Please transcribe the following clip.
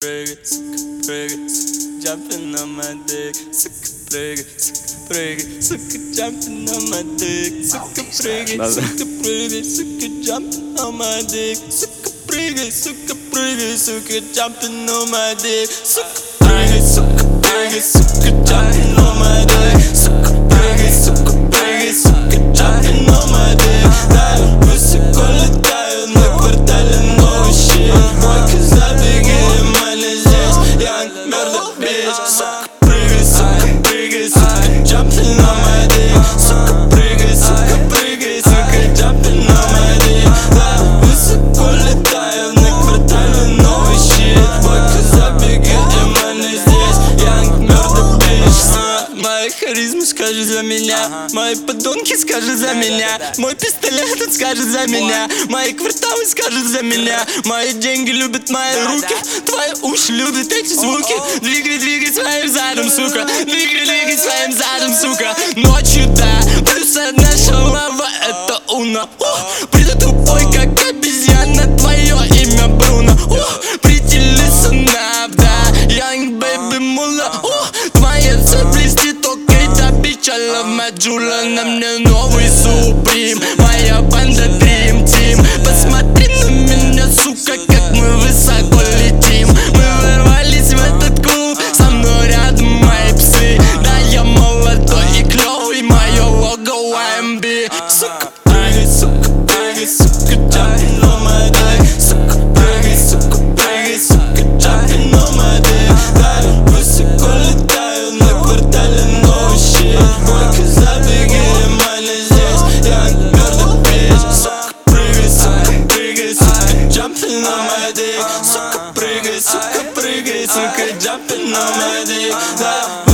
Jumping on my dick, jumping on my dick, jumping on my dick, jumping on my dick, jumping on my dick. Высоко летаю на квартале новый щит. Мой казак бегает, мали здесь. Young murder bitch. Сука, прыгай, jumping on my dick. Сука, прыгай, jumping on my dick. Высоко летаю на квартале новый щит. Мой казак бегает, мали здесь. Young murder bitch. Моя харизма скажет за меня, мои подонки скажут за меня, мой пистолет он скажет за меня, мои кварталы скажут за меня, мои деньги любят мои руки, твои уши любят эти звуки. Двигай своим задом, сука, двигай своим задом, сука. Ночью, да, плюс одна шалава, это Уна. Приду тупой, как обезьяна, твое имя Бруно. Pretty listen up, да, young baby мула. Твоя цель блестит, окей, да, bitch, I love my Джула. На мне новый Суприм, моя банда Dream Team. Посмотри на меня, сука, как мы высоко летим. Мы ворвались в этот клуб, со мной рядом мои псы. Да, я молодой и клёвый, мое лого YMB. Сука, прыгай, jumping on my dick. Сука, прыгай, jumping on my dick. Да, высоко летаю на квартале новый щит. Мой казак бегает, мали здесь. Young murder bitch. Сука, прыгай, jumping on my dick. Сука, прыгай, jumping on my dick. Да,